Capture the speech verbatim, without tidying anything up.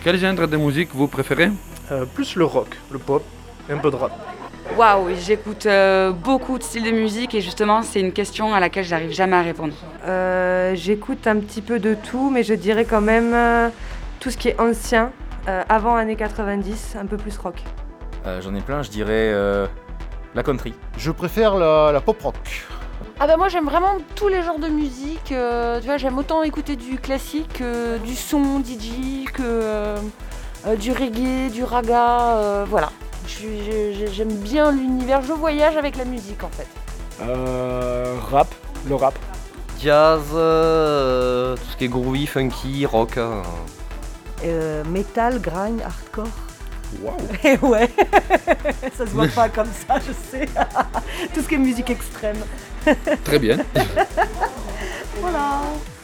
Quel genre de musique vous préférez? Euh, plus le rock, le pop et un peu de rap. Waouh, j'écoute euh, beaucoup de styles de musique et justement c'est une question à laquelle j'arrive jamais à répondre. Euh, j'écoute un petit peu de tout, mais je dirais quand même euh, tout ce qui est ancien, euh, avant années quatre-vingt-dix, un peu plus rock. Euh, j'en ai plein, je dirais euh, la country. Je préfère la, la pop rock. Ah bah moi j'aime vraiment tous les genres de musique, euh, tu vois, j'aime autant écouter du classique, euh, du son D J, que euh, euh, du reggae, du raga, euh, voilà. Je suis- je- J'aime bien l'univers, je voyage avec la musique en fait. Euh, rap, le rap. Jazz, euh, tout ce qui est groovy, funky, rock. hein. Euh, metal, grind, hardcore. Waouh. Et ouais, ça se voit pas comme ça, je sais. Tout ce qui est musique extrême. Très bien. Voilà.